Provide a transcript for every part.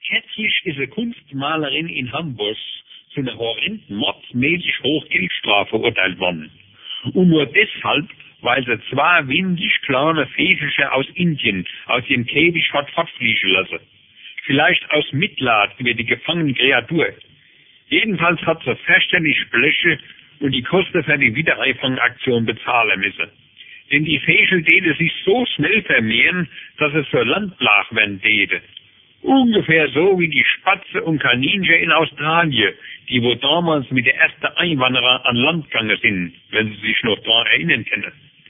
Kürzlich ist eine Kunstmalerin in Hamburg zu einer horrenden mordsmäßig hohen Geldstrafe verurteilt worden. Und nur deshalb, weil sie zwei winzig kleine Vögelchen aus Indien aus ihrem Käfig hat fortfliegen lassen. Vielleicht aus Mitleid über die gefangene Kreatur. Jedenfalls hat sie fürchterlich Bleche und die Kosten für die Wiedereinfangaktion bezahlen müssen. Denn die Vögel täten sich so schnell vermehren, dass es zur Landplage werden täte. Ungefähr so wie die Spatze und Kaninchen in Australien, die wo damals mit der ersten Einwanderer an Land gegangen sind, wenn Sie sich noch daran erinnern können.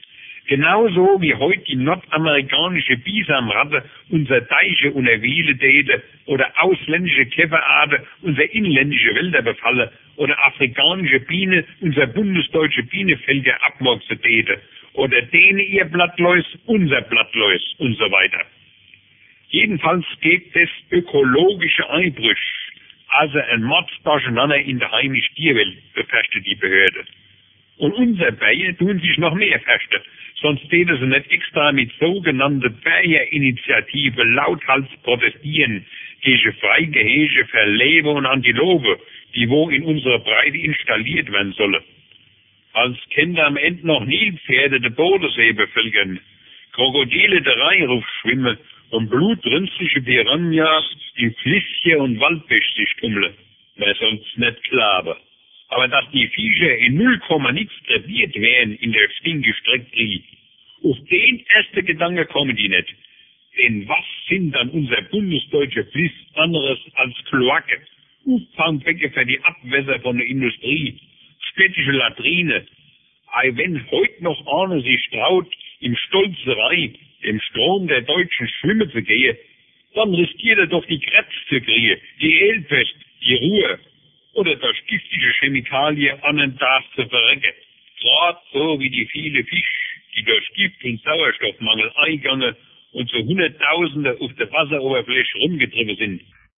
Genauso wie heute die nordamerikanische Bisamratte unsere Teiche unterwühlen täte oder ausländische Käferarten unsere inländische Wälder befallen oder afrikanische Bienen unser bundesdeutsche Bienenfelder abmurksen täte oder denen ihr Blattläus unser Blattläus und so weiter. Jedenfalls gibt es ökologische Einbrüche, also ein Mordsdurcheinander in der heimischen Tierwelt, befürchtet die Behörde. Und unsere Bienen tun sich noch mehr fürchten, sonst täten sie nicht extra mit sogenannten Bäreninitiative lauthals protestieren gegen Freigehege für Löwe und Antilope, die wo in unserer Breite installiert werden sollen. Als Kinder am Ende noch Nilpferde der Bodensee bevölkern, Krokodile der Rheinruf schwimmen und blutrünstige Piranhas in Flüsschen und Waldbäche sich tummeln. Wer soll's nicht glauben. Aber dass die Viecher in 0, nix trainiert werden in der Stinkgestrecktrie, auf den ersten Gedanke kommen die nicht. Denn was sind dann unser bundesdeutsche Flüsse anderes als Kloaken, Auffangbecken für die Abwässer von der Industrie, städtische Latrine. Wenn heute noch einer sich traut, im Stolzerei, im Strom der Deutschen schwimmen zu gehen, dann riskiert er doch die Krebs zu kriegen, die Elpest, die Ruhe oder durch giftige Chemikalien an den Tag zu verrecken. Gerade so wie die vielen Fische, die durch Gift und Sauerstoffmangel eingegangen und zu Hunderttausende auf der Wasseroberfläche rumgetrieben sind.